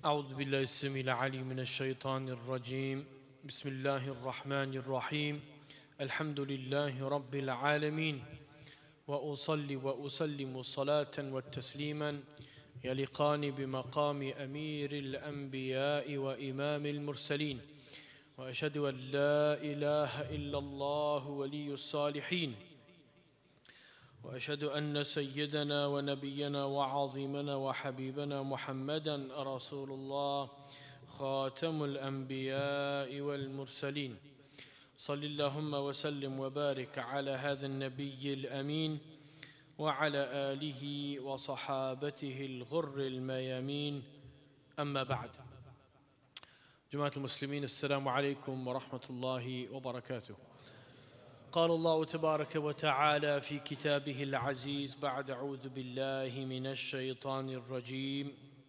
أعوذ بالله السميع العليم من الشيطان الرجيم بسم الله الرحمن الرحيم الحمد لله رب العالمين وأصلي وأسلم صلاة وتسليما يليقان بمقام أمير الأنبياء وإمام المرسلين وأشهد أن لا إله إلا الله ولي الصالحين وأشهد أن سيدنا ونبينا وعظيمنا وحبيبنا محمدا رسول الله خاتم الأنبياء والمرسلين صل اللهم وسلم وبارك على هذا النبي الأمين وعلى آله وصحابته الغر الميامين أما بعد جماعة المسلمين السلام عليكم ورحمة الله وبركاته. قال الله تبارك وتعالى في كتابه العزيز بعد أعوذ بالله من الشيطان الرجيم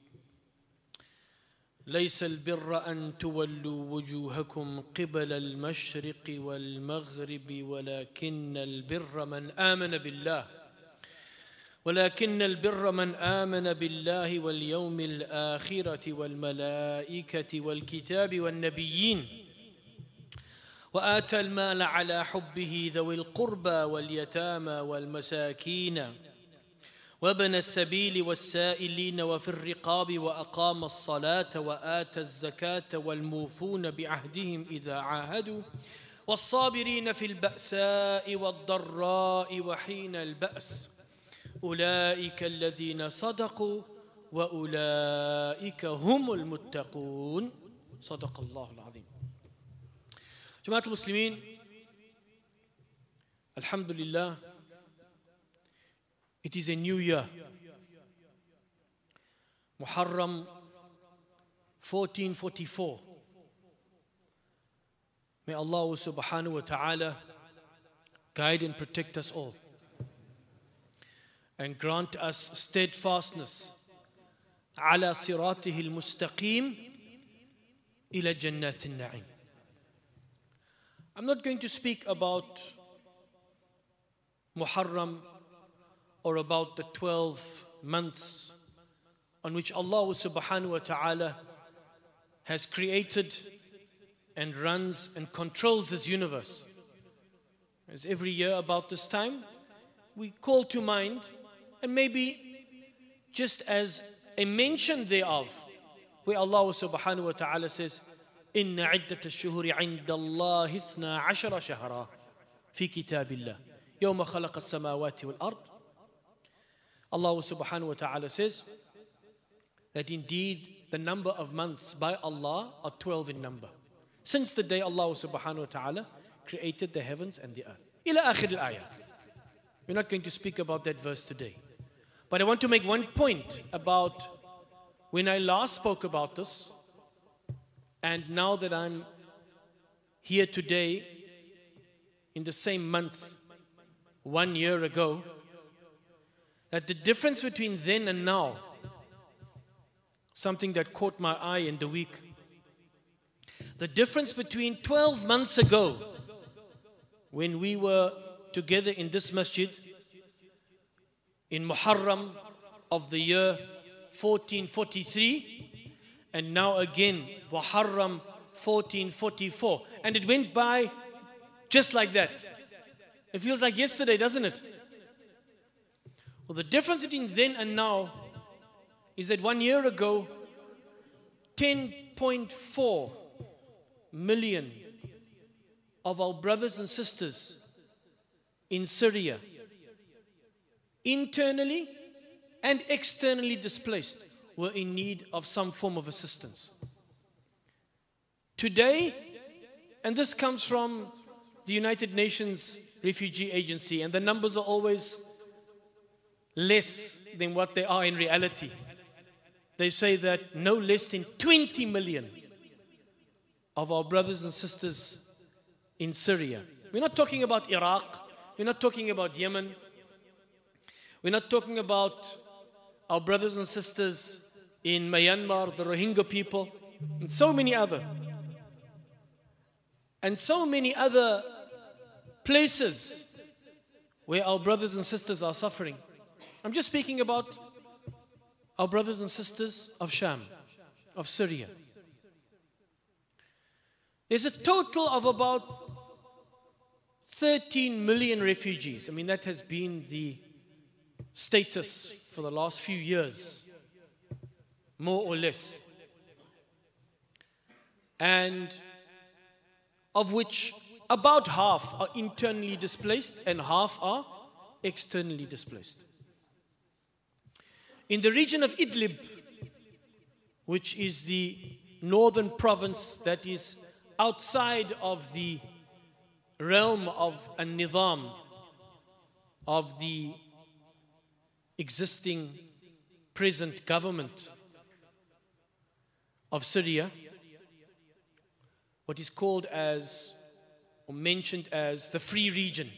ليس البر أن تولوا وجوهكم قبل المشرق والمغرب ولكن البر من آمن بالله واليوم الآخرة والملائكة والكتاب والنبيين وآتى المال على حبه ذوي القربى واليتامى والمساكين وابن السبيل والسائلين وفي الرقاب وأقام الصلاة وآتى الزكاة والموفون بعهدهم إذا عاهدوا والصابرين في البأساء والضراء وحين البأس أولئك الذين صدقوا وأولئك هم المتقون صدق الله العظيم. جماعة المسلمين Alhamdulillah, it is a new year. Muharram 1444. May Allah subhanahu wa ta'ala guide and protect us all and grant us steadfastness ala siratihi al-mustaqim ila jannat al-na'im. I'm not going to speak about Muharram or about the 12 months on which Allah subhanahu wa ta'ala has created and runs and controls this universe. As every year about this time, we call to mind, and maybe just as a mention thereof, where Allah subhanahu wa ta'ala says, إن عدة الشهور عند الله 12 شهرا في كتاب الله يوم خلق السماوات والأرض. Allah subhanahu wa ta'ala says that indeed the number of months by Allah are 12 in number, since the day Allah subhanahu wa ta'ala created the heavens and the earth. إلى آخر الآية. We're not going to speak about that verse today, but I want to make one point about when I last spoke about this, and now that I'm here today in the same month 1 year ago, that the difference between then and now, something that caught my eye in the week, the difference between 12 months ago when we were together in this masjid in Muharram of the year 1443, and now again Muharram 1444, and it went by just like that. It feels like yesterday, doesn't it? Well, the difference between then and now is that 1 year ago 10.4 million of our brothers and sisters in Syria, internally and externally displaced, were in need of some form of assistance. Today, and this comes from the United Nations Refugee Agency, and the numbers are always less than what they are in reality. They say that no less than 20 million of our brothers and sisters in Syria. We're not talking about Iraq, we're not talking about Yemen, we're not talking about our brothers and sisters in Myanmar, the Rohingya people, and so many other places where our brothers and sisters are suffering. I'm just speaking about our brothers and sisters of Sham. of Syria. There's a total of about 13 million refugees. I mean, that has been the status for the last few years, more or less. And of which about half are internally displaced and half are externally displaced. In the region of Idlib, which is the northern province that is outside of the realm of a nizam, of the existing present government of Syria, what is called as, or mentioned as, the free region,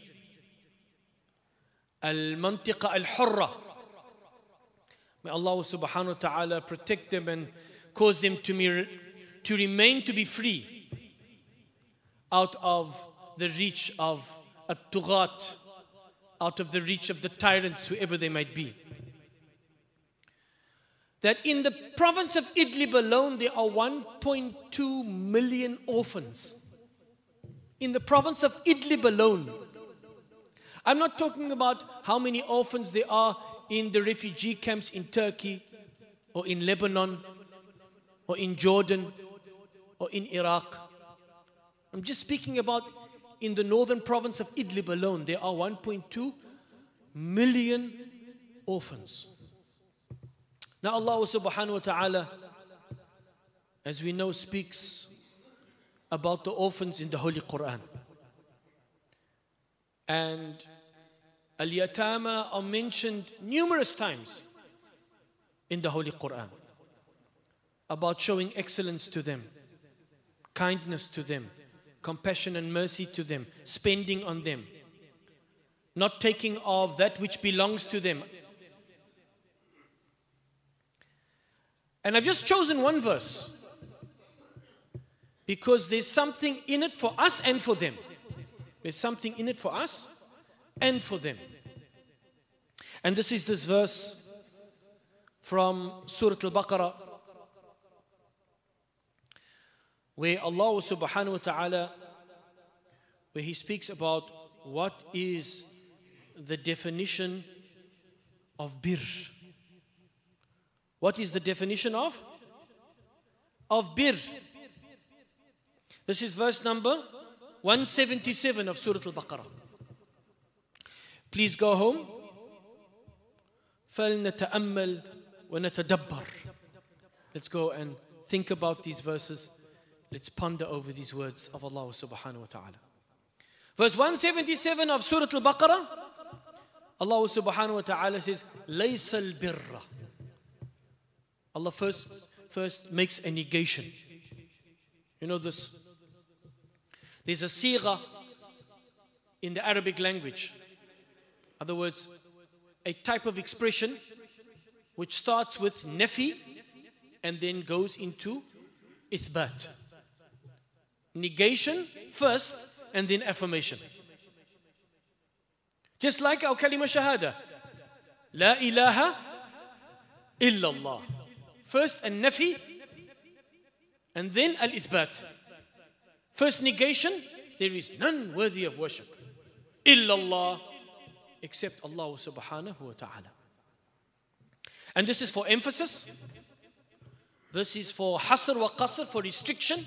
Al-Mantiqa Al-Hurra. May Allah subhanahu wa ta'ala protect them and cause them to remain to be free out of the reach of at-tughat, out of the reach of the tyrants, whoever they might be. That in the province of Idlib alone, there are 1.2 million orphans. In the province of Idlib alone. I'm not talking about how many orphans there are in the refugee camps in Turkey, or in Lebanon, or in Jordan, or in Iraq. I'm just speaking about in the northern province of Idlib alone, there are 1.2 million orphans. Now Allah subhanahu wa ta'ala, as we know, speaks about the orphans in the Holy Quran. And al-yatama are mentioned numerous times in the Holy Quran, about showing excellence to them, kindness to them, compassion and mercy to them, spending on them, not taking of that which belongs to them. And I've just chosen one verse because there's something in it for us and for them. There's something in it for us and for them. And this is this verse from Surah Al-Baqarah, where Allah subhanahu wa ta'ala, where He speaks about what is the definition of birr. What is the definition of birr? This is verse number 177 of Surah Al-Baqarah. Please go home. فَلْنَتَأَمَّلْ وَنَتَدَبَّرْ. Let's go and think about these verses. Let's ponder over these words of Allah subhanahu wa ta'ala. Verse 177 of Surah Al-Baqarah, Allah subhanahu wa ta'ala says, لَيْسَ الْبِرَّ. Allah first makes a negation. You know this. There's a sigha in the Arabic language. In other words, a type of expression which starts with nafi and then goes into ithbat. Negation first and then affirmation. Just like our kalima shahada. La ilaha illallah. First a nafi and then al-ithbat. First negation, there is none worthy of worship. Illallah, except Allah subhanahu wa ta'ala. And this is for emphasis. This is for hasr wa qasr, for restriction.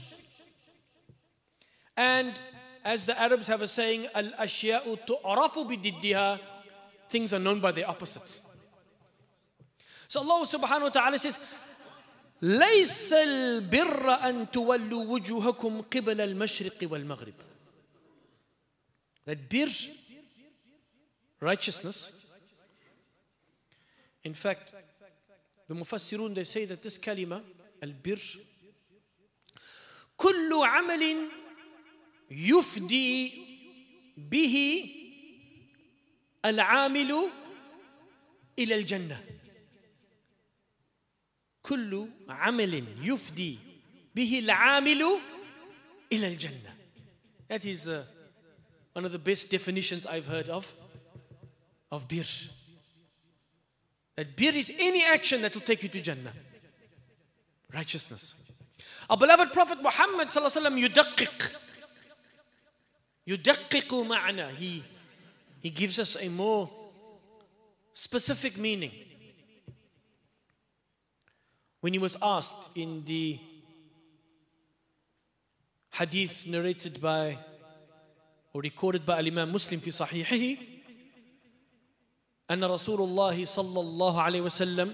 And as the Arabs have a saying, al-ashya'u tu'arafu bididdiha, things are known by their opposites. So Allah subhanahu wa ta'ala says, لَيْسَ الْبِرَّ أَن تُوَلُّوا وُجُوهَكُمْ قِبَلَ الْمَشْرِقِ وَالْمَغْرِبِ. That birr, righteousness. In fact, the Mufassirun, they say that this kalima, al-birr, كُلُّ عَمَلٍ يُفْدِي بِهِ الْعَامِلُ إِلَى الْجَنَّةِ. كل عمل يفدي به العامل إلى الجنة. That is one of the best definitions I've heard of birr. That birr is any action that will take you to Jannah. Righteousness. Our beloved Prophet Muhammad sallallahu alaihi wasallam yudaqqiqu ma'na. He gives us a more specific meaning. When he was asked in the hadith narrated by or recorded by Imam Muslim في صحيحه أن رسول الله صلى الله عليه وسلم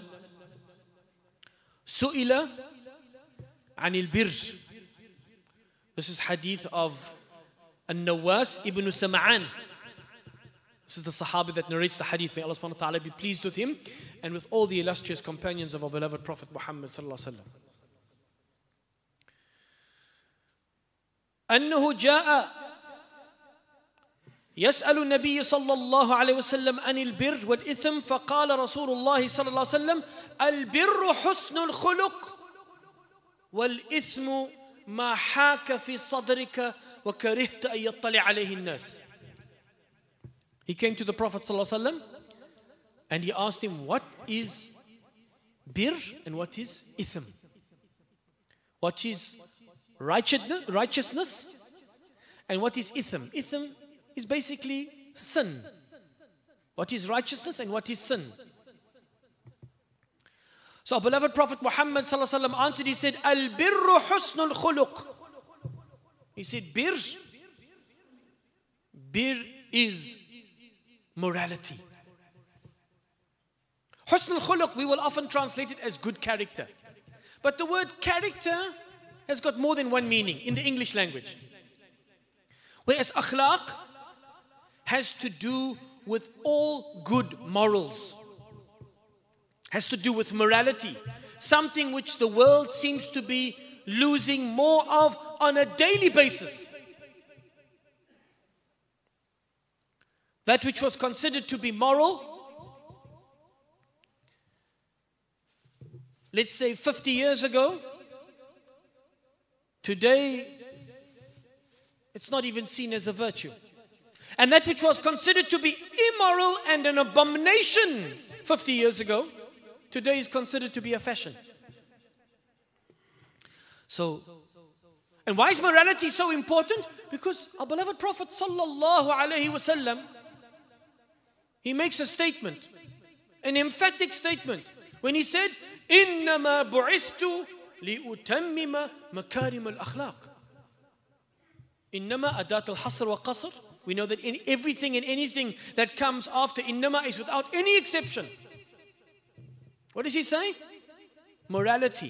سئل عن البر. This is hadith of An-Nawas ibn Sam'an. This is the Sahabi that narrates the hadith. May Allah subhanahu wa ta'ala be pleased with him and with all the illustrious companions of our beloved Prophet Muhammad sallallahu alaihi wasallam. أنه جاء يسأل النبي صلى الله عليه وسلم عن البر والإثم فقال رسول الله صلى الله عليه وسلم البر حسن الخلق والإثم ما حاك في صدرك وكرهت أن يطلع عليه الناس. He came to the Prophet صلى الله عليه وسلم and he asked him, what is bir and what is ithm? What is righteousness and what is ithm? Ithm is basically sin. What is righteousness and what is sin? So our beloved Prophet Muhammad sallallahu alaihi wasallam answered, he said, Al-birru husnul khuluq. He said, bir is morality. Husnul khuluq, we will often translate it as good character. But the word character has got more than one meaning in the English language. Whereas akhlaq has to do with all good morals. Has to do with morality. Something which the world seems to be losing more of on a daily basis. That which was considered to be moral, let's say 50 years ago, today it's not even seen as a virtue. And that which was considered to be immoral and an abomination 50 years ago, today is considered to be a fashion. So, and why is morality so important? Because our beloved Prophet sallallahu alaihi wasallam, he makes a statement, an emphatic statement, when he said, إِنَّمَا بُعِثْتُ لِأُتَمِّمَ مَكَارِمَ الْأَخْلَاقِ. إِنَّمَا أَدَاةُ الْحَصْرِ وَقَصْرِ. We know that in everything and anything that comes after innama is without any exception. What does he say? Morality.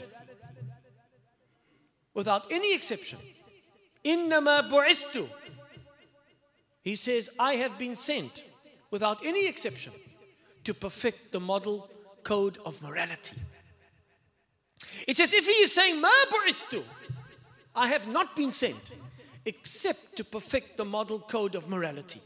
Without any exception. Innama bu'ithtu. He says, I have been sent without any exception to perfect the model code of morality. It's as if he is saying, Ma bu'ithtu. I have not been sent except to perfect the model code of morality.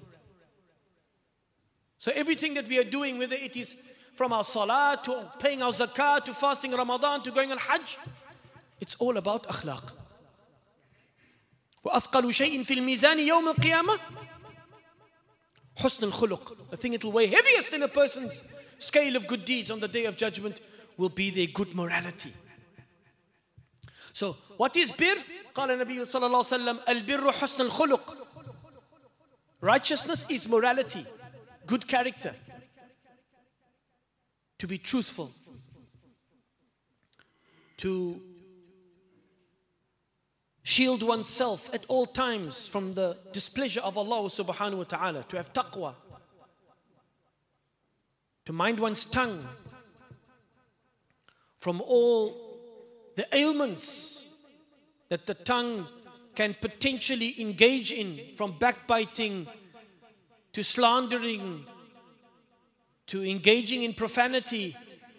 So everything that we are doing, whether it is from our salah to paying our zakah to fasting Ramadan to going on Hajj, it's all about akhlaq. وَأَثْقَلُ شَيْءٍ فِي الْمِيزَانِ يَوْمَ الْقِيَامَةِ حُسْنُ الْخُلُقِ. The thing that will weigh heaviest in a person's scale of good deeds on the day of judgment will be their good morality. So, what is bir? قال النبي صلى الله عليه وسلم البر حسن الخلق. Righteousness is morality, good character. To be truthful, to shield oneself at all times from the displeasure of Allah subhanahu wa ta'ala, to have taqwa, to mind one's tongue from all the ailments that the tongue can potentially engage in, from backbiting to slandering to engaging in profanity,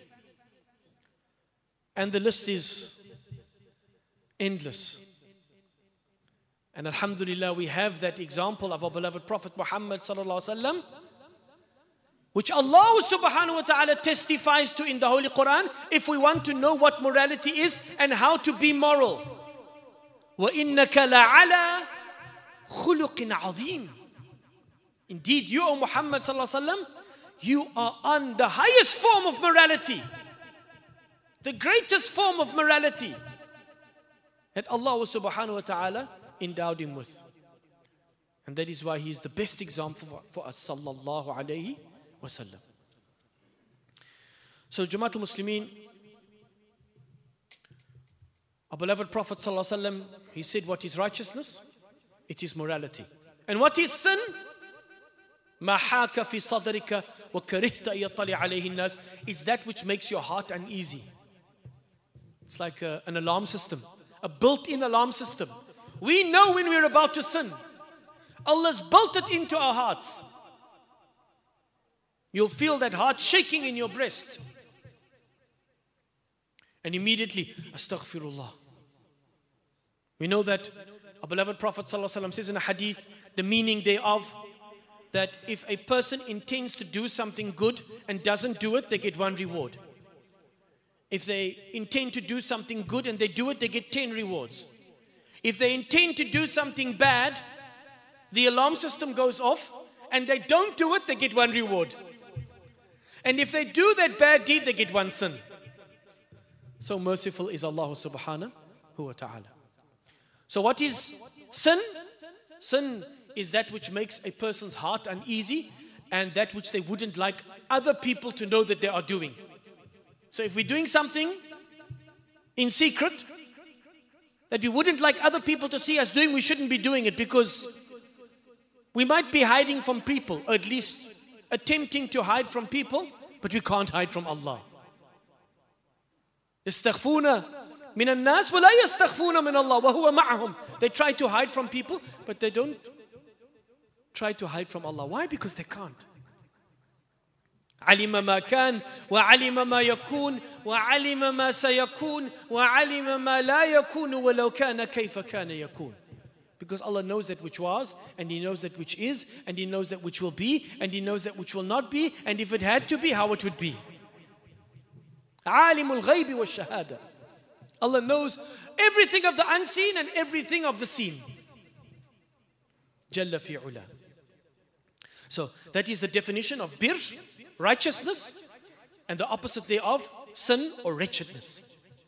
and the list is endless. And alhamdulillah, we have that example of our beloved Prophet Muhammad sallallahu alaihi wasallam, which Allah subhanahu wa ta'ala testifies to in the Holy Quran if we want to know what morality is and how to be moral. وَإِنَّكَ لَعَلَى خُلُقٍ عَظِيمٍ. Indeed, you, O Muhammad sallallahu alaihi wasallam, you are on the highest form of morality. the greatest form of morality that Allah subhanahu wa ta'ala endowed him with. And that is why he is the best example for us, sallallahu alayhi wa sallam. So Jamaatul Muslimin, our beloved Prophet sallallahu alayhi wa sallam, he said, what is righteousness? It is morality. And what is sin? مَا حَاكَ فِي صَدْرِكَ وَكَرِهْتَ أَيَطَّلِعَ عَلَيْهِ النَّاسِ is that which makes your heart uneasy. It's like an alarm system, a built-in alarm system. We know when we're about to sin. Allah's built it into our hearts. You'll feel that heart shaking in your breast. And immediately, astaghfirullah. We know that our beloved Prophet ﷺ says in a hadith, the meaning thereof, that if a person intends to do something good and doesn't do it, they get 1 reward. If they intend to do something good and they do it, they get 10 rewards. If they intend to do something bad, the alarm system goes off and they don't do it, they get 1 reward. And if they do that bad deed, they get 1 sin. So merciful is Allah subhanahu wa ta'ala. So what is sin? Sin is that which makes a person's heart uneasy and that which they wouldn't like other people to know that they are doing. So if we're doing something in secret that we wouldn't like other people to see us doing, we shouldn't be doing it, because we might be hiding from people, or at least attempting to hide from people, but we can't hide from Allah. يستخفون من الناس ولا يستخفون من الله وهو معهم. They try to hide from people, but they don't try to hide from Allah. Why? Because they can't. علم ما كان وعلم ما يكون وعلم ما سيكون وعلم ما لا يكون ولو كان كيف كان يكون. Because Allah knows that which was, and He knows that which is, and He knows that which will be, and He knows that which will not be, and if it had to be, how it would be. عالم الغيب والشهادة. Allah knows everything of the unseen and everything of the seen. جل في علا. So that is the definition of bir, righteousness, and the opposite thereof, sin or wretchedness.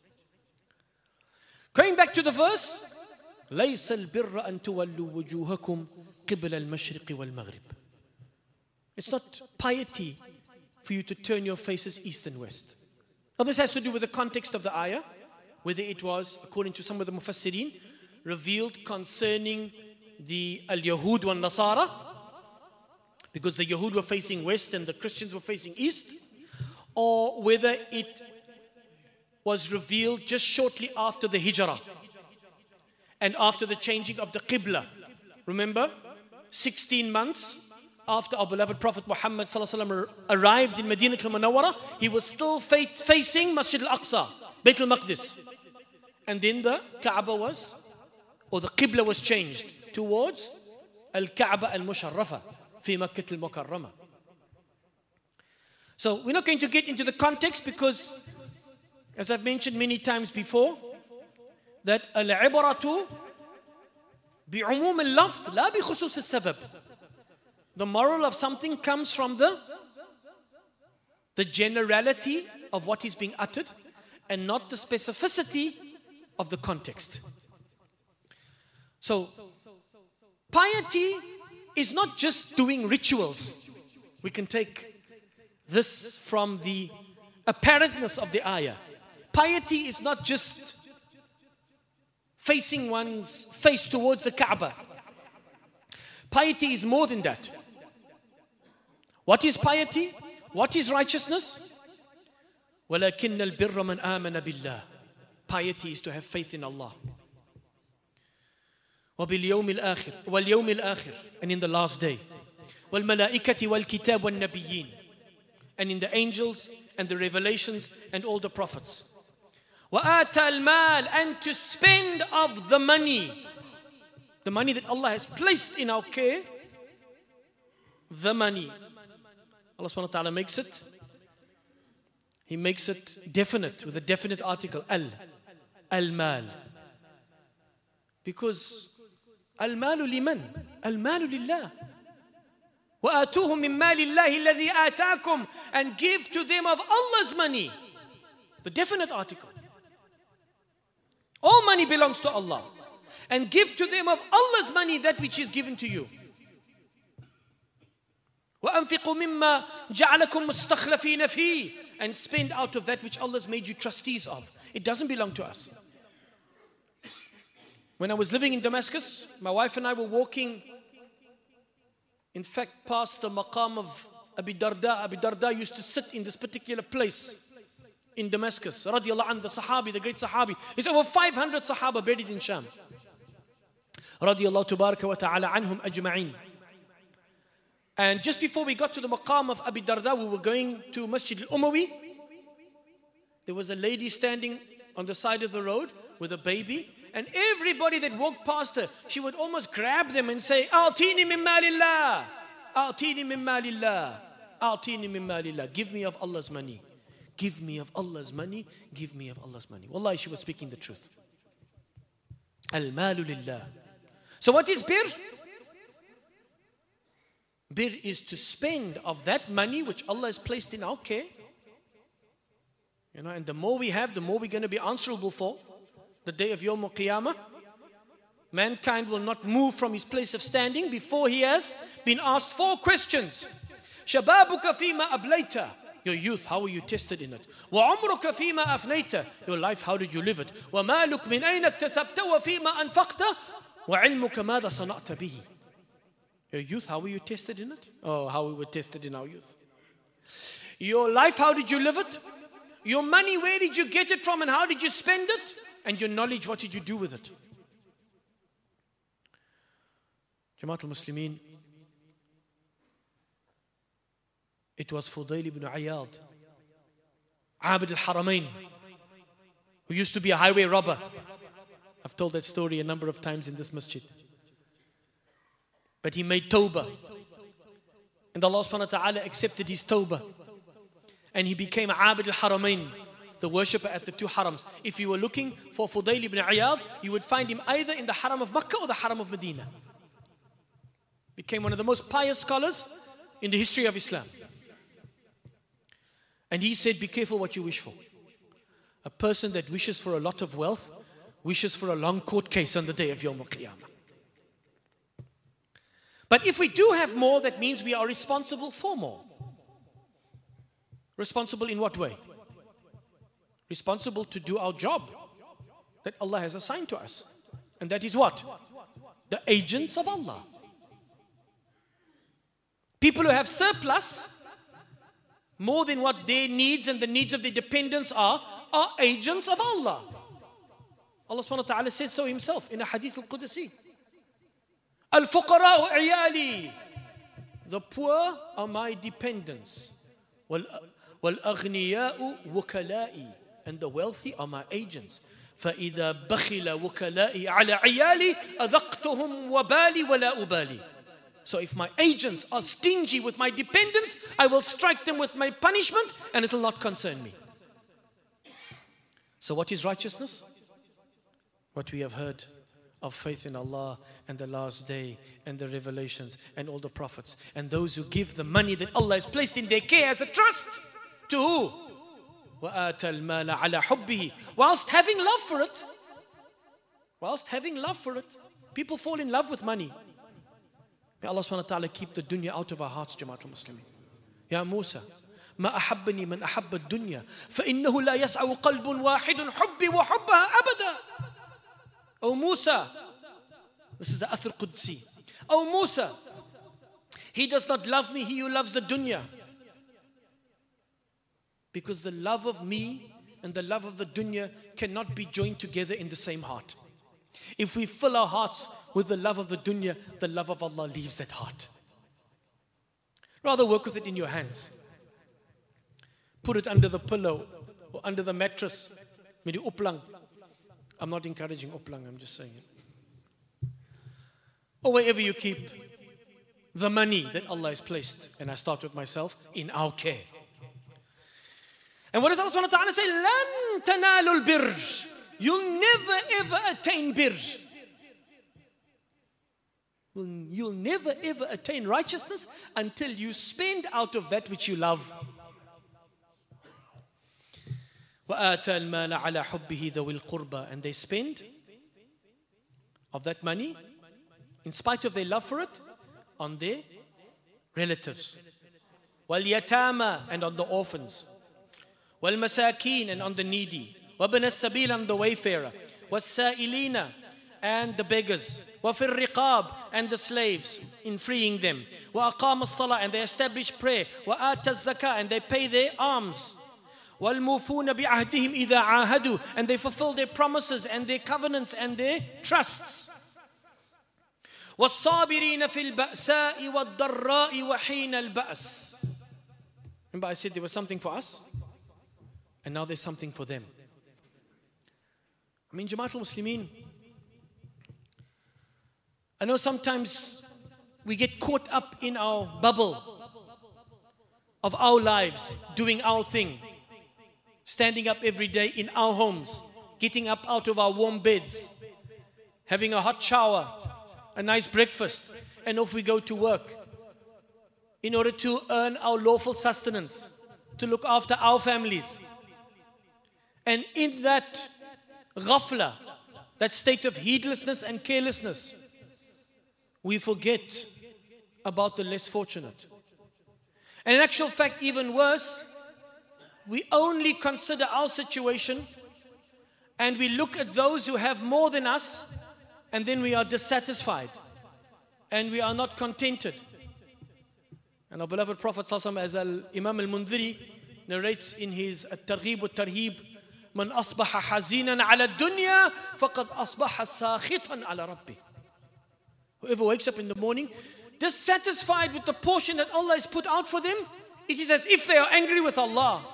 Going back to the verse, ليس البر أن تولوا وجوهكم قبل المشرق والمغرب. It's not piety for you to turn your faces east and west. Now this has to do with the context of the ayah, whether it was, according to some of the mufassirin, revealed concerning the al-Yahud wa Nasara, because the Yahud were facing west and the Christians were facing east, or whether it was revealed just shortly after the Hijrah and after the changing of the Qibla. Remember, 16 months after our beloved Prophet Muhammad arrived in Medina al-Munawwara, he was still facing Masjid al-Aqsa, Bayt al-Maqdis. And then the Kaaba was, or the Qibla was changed towards Al-Kaaba al-Musharrafa fi Makkah al-Mukarramah. So we're not going to get into the context, because, as I've mentioned many times before, that al-ibratu bi'umum al-lafz la bi khusus al-sabab. The moral of something comes from the generality of what is being uttered and not the specificity of the context. So, piety is not just doing rituals. We can take this from the apparentness of the ayah. Piety is not just facing one's face towards the Kaaba. Piety is more than that. What is piety? What is righteousness? وَلَكِنَّ الْبِرَّ مَنْ آمَنَ بِاللَّهِ. Piety is to have faith in Allah. وَبِالْيَوْمِ الْآخِرِ وَالْيَوْمِ الْآخِرِ, and in the last day. وَالْمَلَائِكَةِ وَالْكِتَابِ وَالنَّبِيِّينَ, and in the angels and the revelations and all the prophets. وَآتَى الْمَالِ, and to spend of the money that Allah has placed in our care, the money. Allah subhanahu wa ta'ala makes it, He makes it definite with a definite article, al-mal. Because al-malu liman? Al-malu lillah. وَآتُوهُمْ مِنْ مَالِ اللَّهِ الَّذِي آتَاكُمْ, and give to them of Allah's money. The definite article. All money belongs to Allah. And give to them of Allah's money that which is given to you. وَأَنْفِقُوا مِمَّا جَعَلَكُمْ مُسْتَخْلَفِينَ فِيهِ. And spend out of that which Allah has made you trustees of. It doesn't belong to us. When I was living in Damascus, my wife and I were walking, in fact, past the maqam of Abi Darda. Abi Darda used to sit in this particular place in Damascus. Radiallahu anhu, the Sahabi, the great Sahabi. There's over 500 Sahaba buried in Sham. Radiallahu tabaraka wa ta'ala anhum ajma'in. And just before we got to the maqam of Abi Darda, we were going to Masjid al-Umawi. There was a lady standing on the side of the road with a baby. And everybody that walked past her, she would almost grab them and say, "A'tini min malillah, a'tini min malillah, a'tini min malillah." Give me of Allah's money. Give me of Allah's money. Give me of Allah's money. Wallahi, she was speaking the truth. Al-malu lillah. So what is bir? Bir is to spend of that money which Allah has placed in our care. You know, and the more we have, the more we're going to be answerable for. The day of Yawm al-Qiyamah, mankind will not move from his place of standing before he has been asked 4 questions. Shababuka fima ablayta. Your youth, how were you tested in it? Wa umruka fima afnayta. Your life, how did you live it? Wa maluk min ayna iktasabta wa fima anfaqta. Wa ilmuka madha sana'ta bihi. Your youth, how were you tested in it? Oh, how we were tested in our youth. Your life, how did you live it? Your money, where did you get it from and how did you spend it? And your knowledge, what did you do with it? Jamaat al-Muslimin, it was Fudayl ibn Iyad, Abd al-Haramain, who used to be a highway robber. I've told that story a number of times in this masjid. But he made tawbah. And Allah subhanahu wa ta'ala accepted his tawbah. And he became Abd al-Haramain, the worshipper at the 2 harams. If you were looking for Fudayl ibn Iyad, you would find him either in the haram of Makkah or the haram of Medina. Became one of the most pious scholars in the history of Islam. And he said, be careful what you wish for. A person that wishes for a lot of wealth wishes for a long court case on the day of Yawm al-Qiyamah. But if we do have more, that means we are responsible for more. Responsible in what way? Responsible to do our job that Allah has assigned to us. And that is what? The agents of Allah. People who have surplus, more than what their needs and the needs of their dependents are agents of Allah. Allah subhanahu wa ta'ala says so himself in a hadith al-Qudsi. Al-fuqara'u iyali. The poor are my dependents. Wal-aghniya'u wukala'i. And the wealthy are my agents. فَإِذَا بَخِلَ وُكَلَائِي عَلَى عِيَالِي أَذَقْتُهُمْ وَبَالِي وَلَا أُبَالِي. So if my agents are stingy with my dependents, I will strike them with my punishment and it will not concern me. So what is righteousness? What we have heard of faith in Allah and the last day and the revelations and all the prophets and those who give the money that Allah has placed in their care as a trust to who? وَآتَى الْمَالَ عَلَى حُبِّهِ. Whilst having love for it. Whilst having love for it. People fall in love with money. May Allah subhanahu wa ta'ala keep the dunya out of our hearts, Jamaatul Muslimin. Ya Musa, ما أحبني من أحب الدنيا فإنه لا يسع قلب واحد حبي وحبها أبدا. O Musa, this is the Athar Qudsi. O Musa, he does not love me, he who loves the dunya. Because the love of me and the love of the dunya cannot be joined together in the same heart. If we fill our hearts with the love of the dunya, the love of Allah leaves that heart. Rather work with it in your hands. Put it under the pillow or under the mattress. Met die oplang. I'm not encouraging oplang, I'm just saying it. Or wherever you keep the money that Allah has placed, and I start with myself, in our care. And what does Allah subhanahu wa ta'ala say? لَن تَنَالُوا الْبِرِّ. You'll never ever attain bir. You'll never ever attain righteousness until you spend out of that which you love. وَآتَى الْمَالَ عَلَى حُبِّهِ ذَوِي الْقُرْبَى. And they spend of that money, in spite of their love for it, on their relatives. وَالْيَتَامَى, and on the orphans. وَالْمَسَاكِينَ, and on the needy. وَابْنَ السَّبِيلَ, and the wayfarer. وَالسَّائِلِينَ, and the beggars. وَفِي الرِّقَابِ, and the slaves, in freeing them. وَأَقَامَ الصَّلَاةِ, and they establish prayer. وَآتَ الزَّكَاةِ, and they pay their alms. وَالْمُوفُونَ بِعَهْدِهِمْ إِذَا عَاهَدُوا, and they fulfill their promises and their covenants and their trusts. وَالصَّابِرِينَ فِي الْبَأْسَاءِ وَالضَّرَّاءِ وَحِينَ الْبَأْسِ. Remember I said there was something for us, and now there's something for them. I mean, Jamaatul Muslimin, I know sometimes we get caught up in our bubble of our lives, doing our thing, standing up every day in our homes, getting up out of our warm beds, having a hot shower, a nice breakfast, and off we go to work in order to earn our lawful sustenance, to look after our families. And in that ghafla, that state of heedlessness and carelessness, we forget about the less fortunate. And in actual fact, even worse, we only consider our situation and we look at those who have more than us, and then we are dissatisfied and we are not contented. And our beloved Prophet ﷺ, as Imam al-Mundhiri narrates in his At-Targhib wa-Tarhib, "Man asbaha hazinan ala dunya faqad asbaha sakhitan ala rabbi." Whoever wakes up in the morning dissatisfied with the portion that Allah has put out for them, it is as if they are angry with Allah.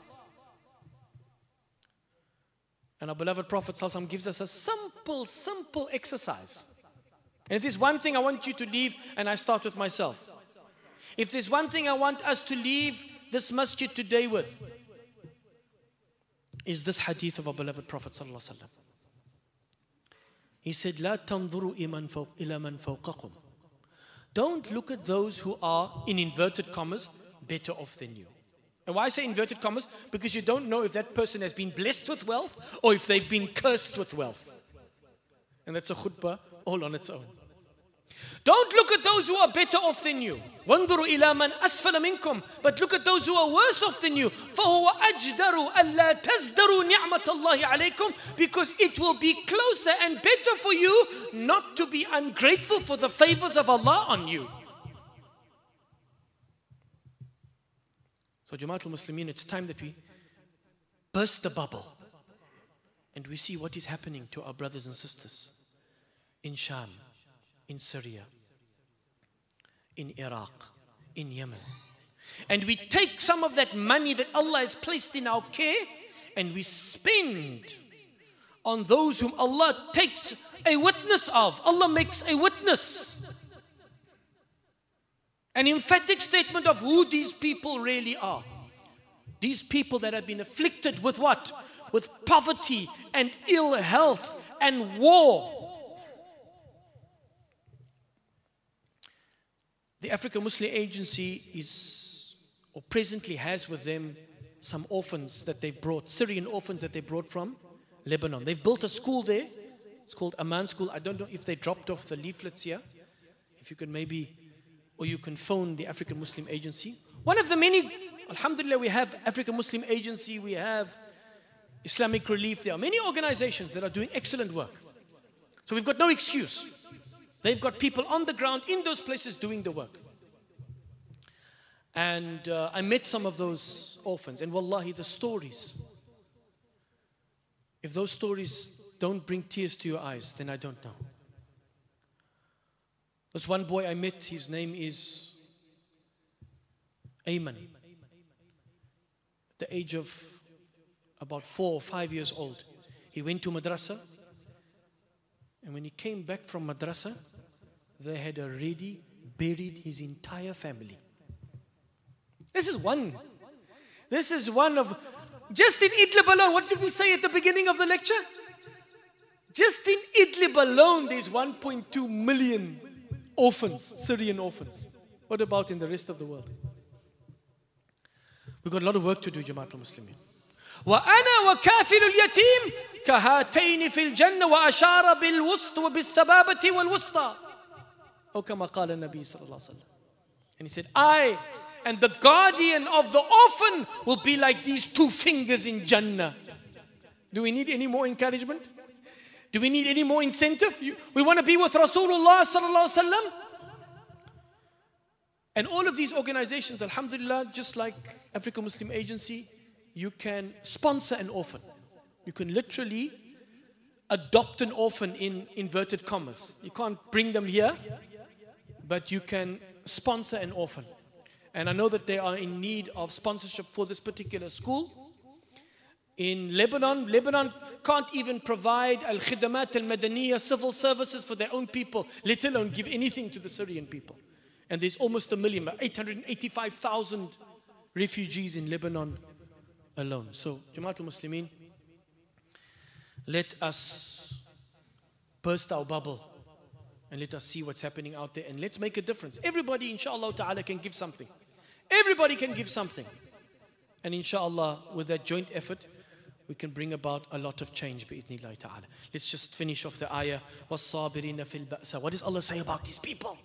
And our beloved Prophet ﷺ gives us a simple exercise. And if there's one thing I want you to leave, and I start with myself, if there's one thing I want us to leave this masjid today with, is this hadith of our beloved Prophet ﷺ. He said, "La tanzuru ila man fawqakum." Don't look at those who are, in inverted commas, better off than you. And why I say inverted commas? Because you don't know if that person has been blessed with wealth or if they've been cursed with wealth. And that's a khutbah all on its own. Don't look at those who are better off than you. وَانظُرُوا إِلَى مَنْ أَسْفَلَ مِنْكُمْ. But look at those who are worse off than you. فَهُوَ أَجْدَرُ أَلَّا تَزْدَرُوا نِعْمَةَ اللَّهِ عَلَيْكُمْ. Because it will be closer and better for you not to be ungrateful for the favors of Allah on you. So Jamaatul Muslimin, it's time that we burst the bubble and we see what is happening to our brothers and sisters in Sham, in Syria, in Iraq, in Yemen. And we take some of that money that Allah has placed in our care and we spend on those whom Allah takes a witness of. Allah makes a witness. An emphatic statement of who these people really are. These people that have been afflicted with what? With poverty and ill health and war. The African Muslim Agency is, or presently has with them, some orphans that they've brought, Syrian orphans that they brought from Lebanon. They've built a school there. It's called Aman School. I don't know if they dropped off the leaflets here. If you could maybe, or you can phone the African Muslim Agency. One of the many, alhamdulillah, we have African Muslim Agency, we have Islamic Relief. There are many organizations that are doing excellent work. So we've got no excuse. They've got people on the ground in those places doing the work. And I met some of those orphans, and wallahi, the stories, if those stories don't bring tears to your eyes, then I don't know. There's one boy I met, his name is Ayman. At the age of about 4 or 5 years old, he went to madrasa, and when he came back from madrasa, they had already buried his entire family. This is one of, just in Idlib alone, what did we say at the beginning of the lecture? Just in Idlib alone, there's 1.2 million orphans, Syrian orphans. What about in the rest of the world? We've got a lot of work to do, Jamaatul Muslimin. وأنا وكافل اليتيم كهاتين في الجنة وأشار بالوسط وبالسبابة والوسطى. أو كما قال النبي صلى الله عليه وسلم. And he said, I and the guardian of the orphan will be like these two fingers in Jannah. Do we need any more encouragement? Do we need any more incentive? We want to be with Rasulullah sallallahu alaihi wasallam. And all of these organizations, alhamdulillah, just like African Muslim Agency, you can sponsor an orphan. You can literally adopt an orphan in inverted commas. You can't bring them here, but you can sponsor an orphan. And I know that they are in need of sponsorship for this particular school. In Lebanon can't even provide al-khidamat al-madaniyah, civil services for their own people, let alone give anything to the Syrian people. And there's almost 1 million, 885,000 refugees in Lebanon alone. So, Jamaatul Muslimin, let us burst our bubble and let us see what's happening out there, and let's make a difference. Everybody, inshallah ta'ala, can give something. Everybody can give something. And inshallah, with that joint effort, we can bring about a lot of change, bi'idhnillahi ta'ala. Let's just finish off the ayah. وَالصَّابِرِينَ فِي الْبَأْسَ. What does Allah say about these people?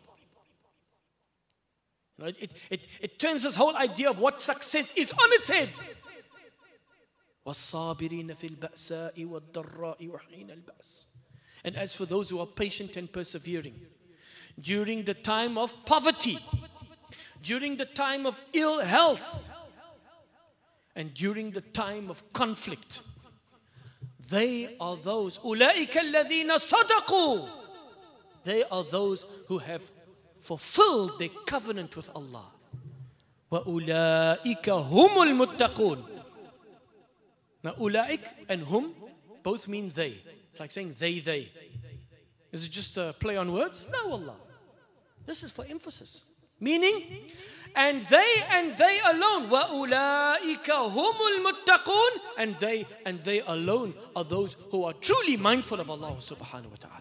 It turns this whole idea of what success is on its head. وَالصَّابِرِينَ فِي الْبَأْسَاءِ وَالضَّرَّاءِ وَحِينَ الْبَأْسِ. And as for those who are patient and persevering, during the time of poverty, during the time of ill health, and during the time of conflict, they are those, أُولَئِكَ الَّذِينَ صَدَقُوا. They are those who have fulfilled their covenant with Allah. وَأُولَئِكَ هُمُ الْمُتَّقُونَ. Now, ulaik and hum both mean they. It's like saying they. Is it just a play on words? No, Allah. This is for emphasis. Meaning, and they alone. وَأُولَئِكَ هُمُ الْمُتَّقُونَ. And they alone are those who are truly mindful of Allah subhanahu wa ta'ala.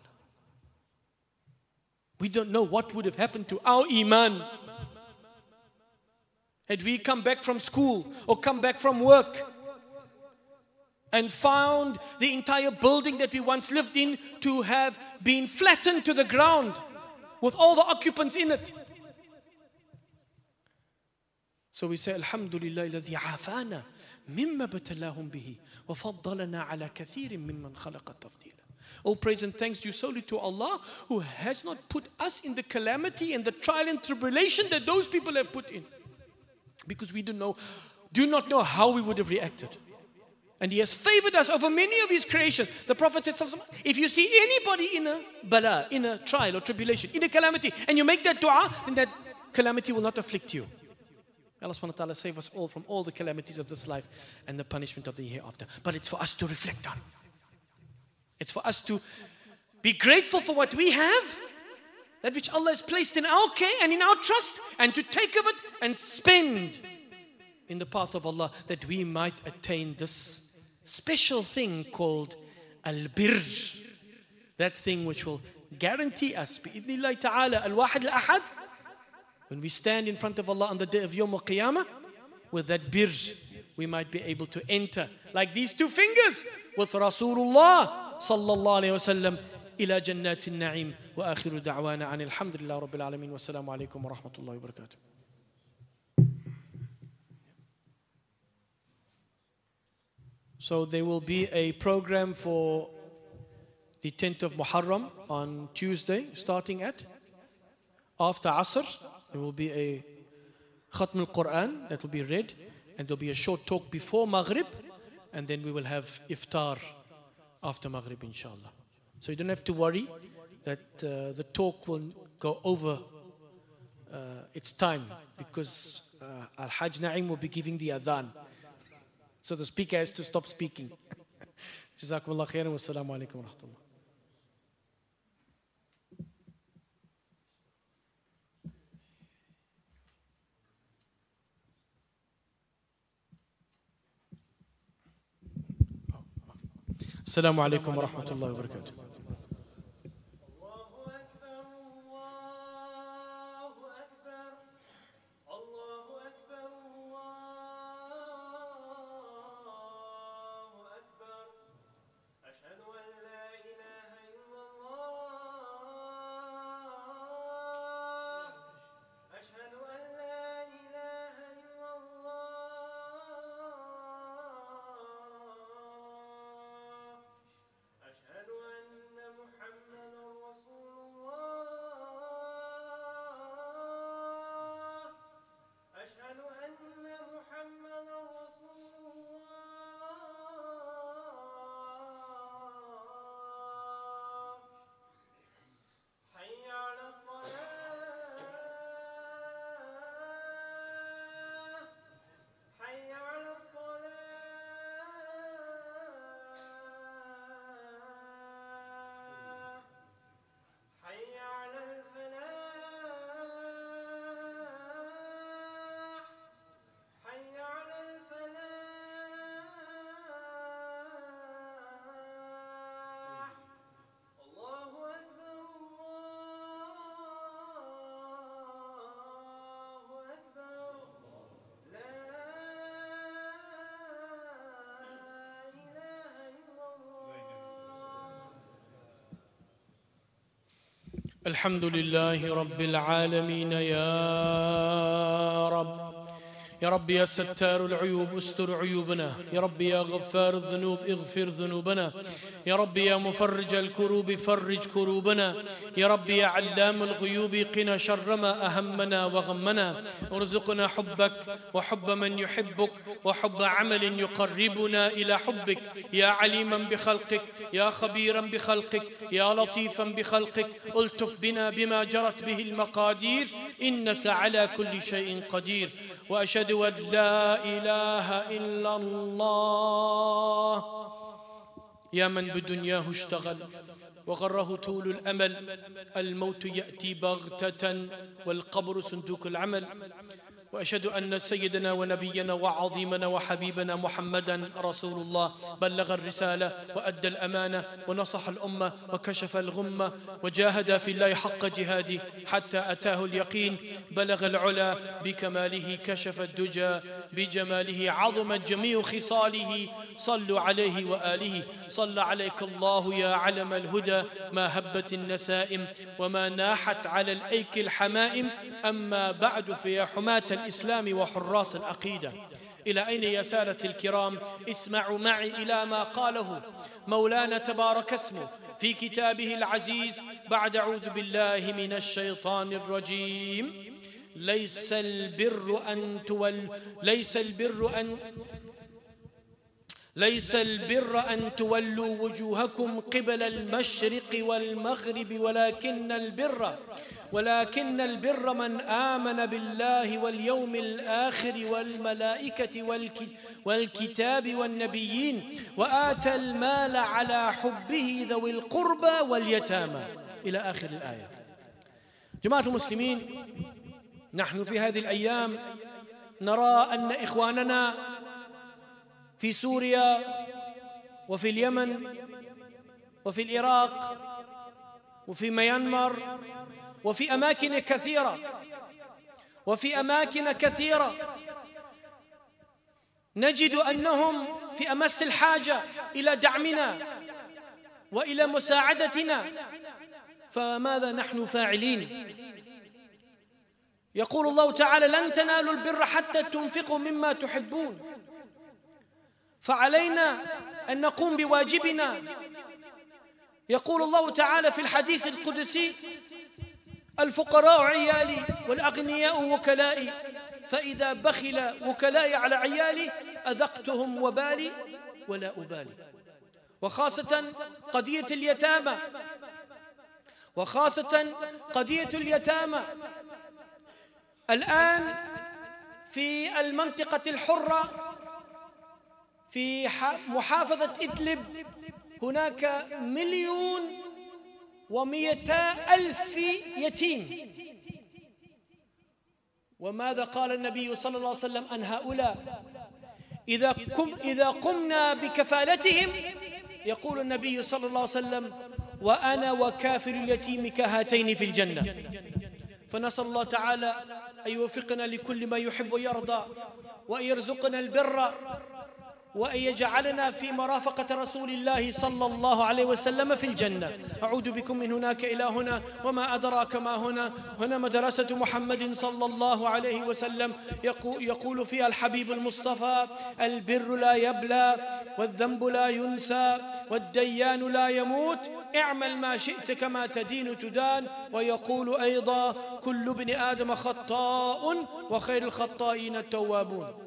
We don't know what would have happened to our iman had we come back from school or come back from work and found the entire building that we once lived in to have been flattened to the ground with all the occupants in it. So we say, Alhamdulillah alladhi afana mimma batalahum bihi wa faddalana ala kathirin mimman khalaqa tafdila. All praise and thanks due solely to Allah, who has not put us in the calamity and the trial and tribulation that those people have put in. Because we do not know how we would have reacted. And He has favored us over many of His creation. The Prophet said, if you see anybody in a bala, in a trial or tribulation, in a calamity, and you make that dua, then that calamity will not afflict you. Allah subhanahu wa ta'ala save us all from all the calamities of this life and the punishment of the hereafter. But it's for us to reflect on. It's for us to be grateful for what we have, that which Allah has placed in our care and in our trust, and to take of it and spend in the path of Allah, that we might attain this special thing called al-birr. That thing which will guarantee us, bi'idhnillahi ta'ala, al-wahid al-ahad, when we stand in front of Allah on the day of Yawm al-Qiyamah, with that birr, we might be able to enter, like these two fingers, with Rasulullah sallallahu alayhi wa sallam, ila jannatin na'im. Wa akhiru da'wana an alhamdulillah rabbil alameen. Wa assalamu alaikum wa rahmatullahi wa barakatuh. So there will be a program for the 10th of Muharram on Tuesday, starting at after Asr. There will be a Khatm al-Quran that will be read, and there will be a short talk before Maghrib, and then we will have iftar after Maghrib, inshallah. So you don't have to worry that the talk will go over its time, because Al-Hajj Na'im will be giving the adhan. So the speaker has to stop speaking. Jazakumullah khairan wa assalamu alaikum wa rahmatullah. Assalamu alaikum wa rahmatullahi wa barakatuh. الحمد لله رب العالمين. يا رب يا رب يا ستار العيوب استر عيوبنا، يا رب يا غفار الذنوب اغفر ذنوبنا، يا رب يا مفرج الكروب فرج كروبنا، يا رب يا علام الغيوب قنا شر ما أهمنا وغمنا، ارزقنا حبك وحب من يحبك وحب عمل يقربنا إلى حبك، يا عليما بخلقك يا خبيرا بخلقك يا لطيفا بخلقك، التف بنا بما جرت به المقادير إنك على كل شيء قدير. وأشهد أن لا إله إلا الله، يا من بدنياه اشتغل وغره طول الأمل، الموت يأتي بغتة والقبر صندوق العمل. وأشهد أن سيدنا ونبينا وعظيمنا وحبيبنا محمدا رسول الله، بلغ الرسالة وأدى الأمانة ونصح الأمة وكشف الغمة وجاهد في الله حق جهاده حتى أتاه اليقين، بلغ العلا بكماله كشف الدجى بجماله، عظمت جميع خصاله، صلوا عليه وآله. صلى عليك الله يا علم الهدى، ما هبت النسائم وما ناحت على الأيك الحمائم، أما بعد فيا حماة الإسلام وحراس العقيدة، إلى أين يا سادة الكرام؟ اسمعوا معي إلى ما قاله مولانا تبارك اسمه في كتابه العزيز بعد أعوذ بالله من الشيطان الرجيم. ليس البر أن تولوا وجوهكم قبل المشرق والمغرب ولكن البر من آمن بالله واليوم الآخر والملائكة والكتاب والنبيين وآتى المال على حبه ذوي القربى واليتامى، إلى آخر الآية. جماعة المسلمين، نحن في هذه الأيام نرى أن إخواننا في سوريا وفي اليمن وفي العراق وفي ميانمار وفي أماكن كثيرة نجد أنهم في أمس الحاجة إلى دعمنا وإلى مساعدتنا، فماذا نحن فاعلين؟ يقول الله تعالى: لن تنالوا البر حتى تنفقوا مما تحبون، فعلينا أن نقوم بواجبنا. يقول الله تعالى في الحديث القدسي: الفقراء عيالي والأغنياء وكلائي، فإذا بخل وكلائي على عيالي أذقتهم وبالي ولا أبالي. وخاصة قضية اليتامى الآن في المنطقة الحرة في محافظة إدلب هناك 1,200,000 يتيم. وماذا قال النبي صلى الله عليه وسلم عن هؤلاء؟ إذا قمنا بكفالتهم، يقول النبي صلى الله عليه وسلم: وأنا وكافل اليتيم كهاتين في الجنة. فنسأل الله تعالى أن يوفقنا لكل ما يحب ويرضى، وأن يرزقنا البر، وأن يجعلنا في مرافقة رسول الله صلى الله عليه وسلم في الجنة. أعود بكم من هناك إلى هنا، وما أدراك ما هنا مدرسة محمد صلى الله عليه وسلم، يقول فيها الحبيب المصطفى: البر لا يبلى والذنب لا ينسى والديان لا يموت، اعمل ما شئت كما تدين تدان. ويقول أيضا: كل ابن آدم خطاء وخير الخطائين التوابون.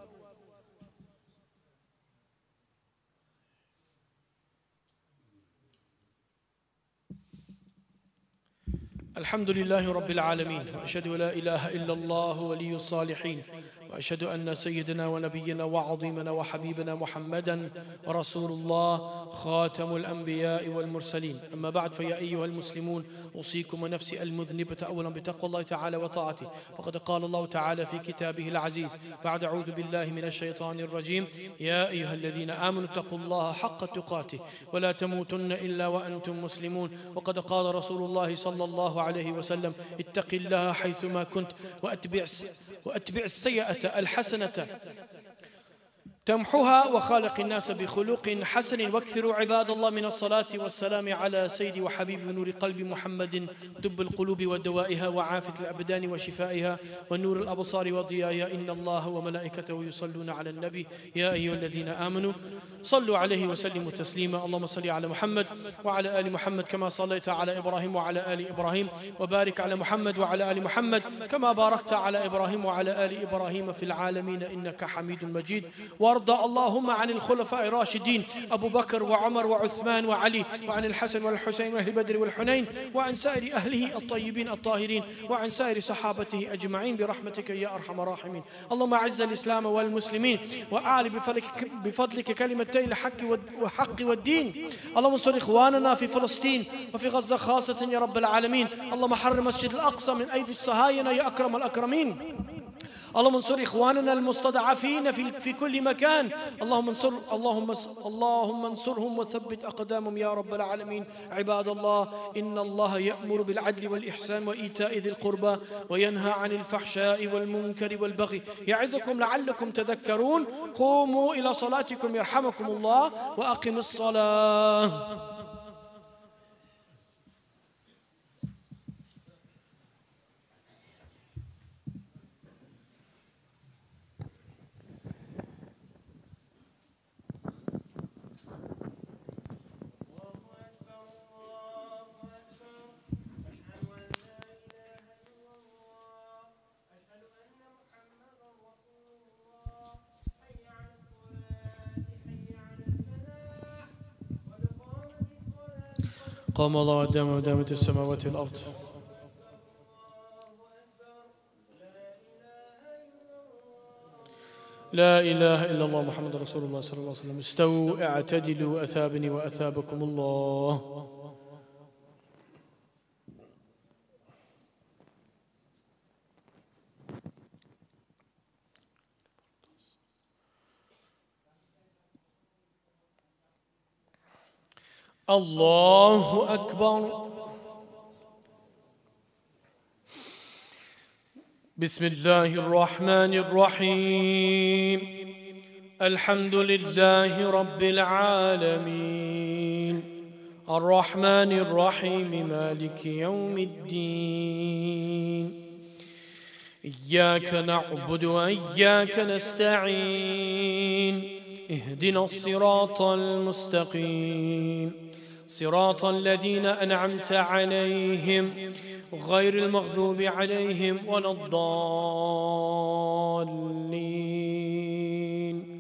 الحمد لله رب العالمين، وأشهد أن لا إله إلا الله ولي الصالحين، وأشهد أن سيدنا ونبينا وعظيمنا وحبيبنا محمدا رسول الله خاتم الأنبياء والمرسلين. أما بعد، فيا أيها المسلمون، أوصيكم ونفسي المذنبة أولا بتقوى الله تعالى وطاعته، فقد قال الله تعالى في كتابه العزيز بعد أعوذ بالله من الشيطان الرجيم: يا أيها الذين آمنوا اتقوا الله حق تقاته ولا تموتن إلا وأنتم مسلمون. وقد قال رسول الله صلى الله عليه وسلم: اتق الله حيثما كنت وأتبع السيئة الحسنة تمحها وخالق الناس بخلق حسن. واكثروا عباد الله من الصلاة والسلام على سيدي وحبيب نور قلب محمد، طب القلوب ودوائها وعافية الأبدان وشفائها ونور الأبصار وضيائها. إن الله وملائكته يصلون على النبي يا أيها الذين آمنوا صلوا عليه وسلموا تسليما. اللهم صل على محمد وعلى آل محمد كما صليت على إبراهيم وعلى آل إبراهيم، وبارك على محمد وعلى آل محمد كما باركت على إبراهيم وعلى آل إبراهيم في العالمين إنك حميد مجيد. وارض اللهم عن الخلفاء الراشدين أبو بكر وعمر وعثمان وعلي، وعن الحسن والحسين وأهل بدر والحنين، وعن سائر أهله الطيبين الطاهرين، وعن سائر صحابته أجمعين برحمتك يا أرحم الراحمين. اللهم أعز الإسلام والمسلمين وأعل بفضلك كلمتي الحق والدين. اللهم انصر إخواننا في فلسطين وفي غزة خاصة يا رب العالمين. اللهم حرر مسجد الأقصى من أيدي الصهاينة يا أكرم الأكرمين. اللهم انصر إخواننا المستضعفين في كل مكان. اللهم انصرهم وثبت أقدامهم يا رب العالمين. عباد الله، إن الله يأمر بالعدل والإحسان وإيتاء ذي القربى وينهى عن الفحشاء والمنكر والبغي يعظكم لعلكم تذكرون. قوموا إلى صلاتكم يرحمكم الله وأقم الصلاة. قام الله ودامت السماوات والأرض. لا إله إلا الله محمد رسول الله صلى الله عليه وسلم. استووا اعتدلوا أثابني وأثابكم الله. الله أكبر. بسم الله الرحمن الرحيم. الحمد لله رب العالمين الرحمن الرحيم مالك يوم الدين. إياك نعبد وإياك نستعين. اهدنا الصراط المستقيم صراط الذين أنعمت عليهم غير المغضوب عليهم ولا الضالين.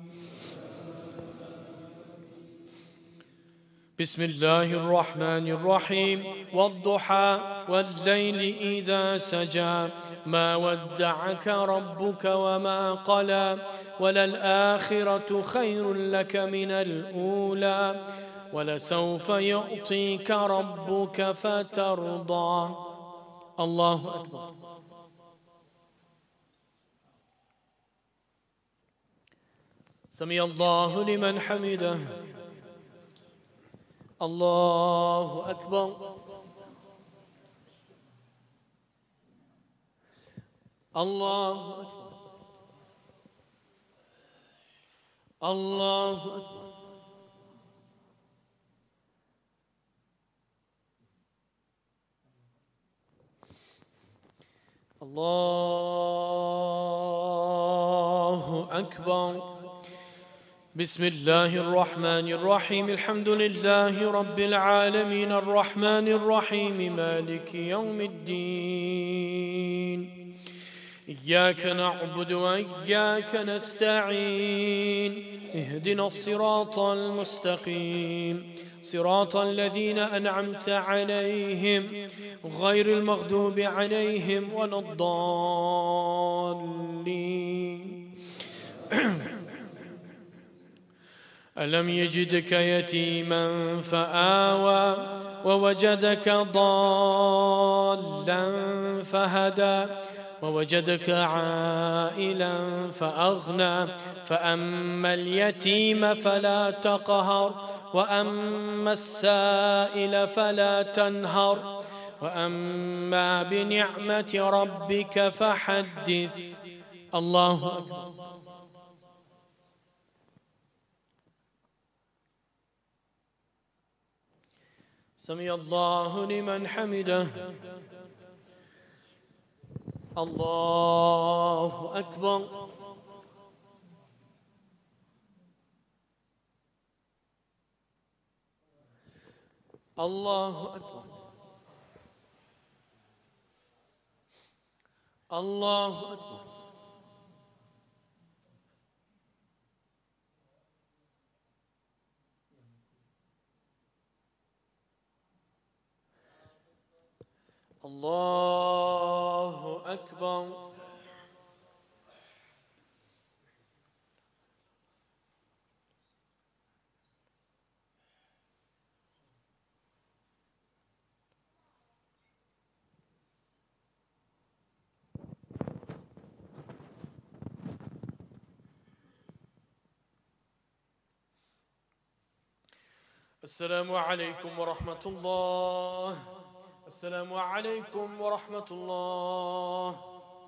بسم الله الرحمن الرحيم. والضحى والليل إذا سجى ما ودعك ربك وما قلى وللآخرة خير لك من الأولى ولسوف يعطيك ربك فترضى. الله أكبر. سمع الله لمن حمده. الله أكبر. الله أكبر. الله أكبر. الله أكبر. بسم الله الرحمن الرحيم. الحمد لله رب العالمين الرحمن الرحيم مالك يوم الدين. إياك نعبد وإياك نستعين. اهدنا الصراط المستقيم صراط الذين أنعمت عليهم غير المغضوب عليهم ولا الضالين. ألم يجدك يتيما فآوى ووجدك ضالا فهدى ووجدك عائلا فأغنى فأما اليتيم فلا تقهر وأما السائل فلا تنهر وأما بنعمة ربك فحدث. الله أكبر. سمع الله لمن حمده. الله أكبر. الله أكبر. الله أكبر. الله أكبر. السلام عليكم ورحمة الله. السلام عليكم ورحمة الله.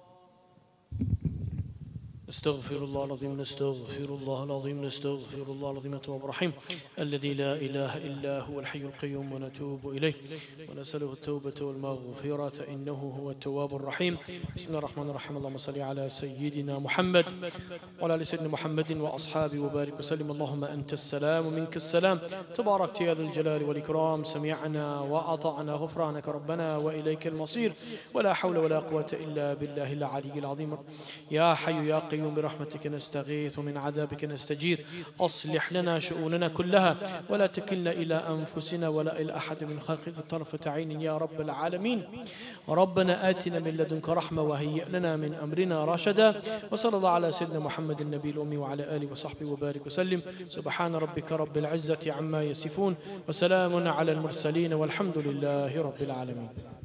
استغفر الله العظيم، نستغفر الله العظيم، نستغفر الله العظيم التواب الرحيم الذي لا إله إلا هو الحي القيوم، ونتوب إليه ونسأله التوبة والمغفرة إنه هو التواب الرحيم. بسم الله الرحمن الرحيم. اللهم صل على سيدنا محمد وعلى آل سيدنا محمد وأصحابه وبارك وسلم. اللهم أنت السلام ومنك السلام، تباركت يا ذا الجلال والإكرام. سمعنا وأطعنا، غفرانك ربنا وإليك المصير، ولا حول ولا قوة إلا بالله العلي العظيم. يا حي يا قيوم برحمتك نستغيث ومن عذابك نستجير. أصلح لنا شؤوننا كلها ولا تكلنا إلى أنفسنا ولا إلى أحد من خلقك طرفة عين يا رب العالمين. ربنا آتنا من لدنك رحمة وهيئ لنا من أمرنا رشدا. وصلى الله على سيدنا محمد النبي الأمي وعلى آله وصحبه وبارك وسلم. سبحان ربك رب العزة عما يصفون، وسلام على المرسلين، والحمد لله رب العالمين.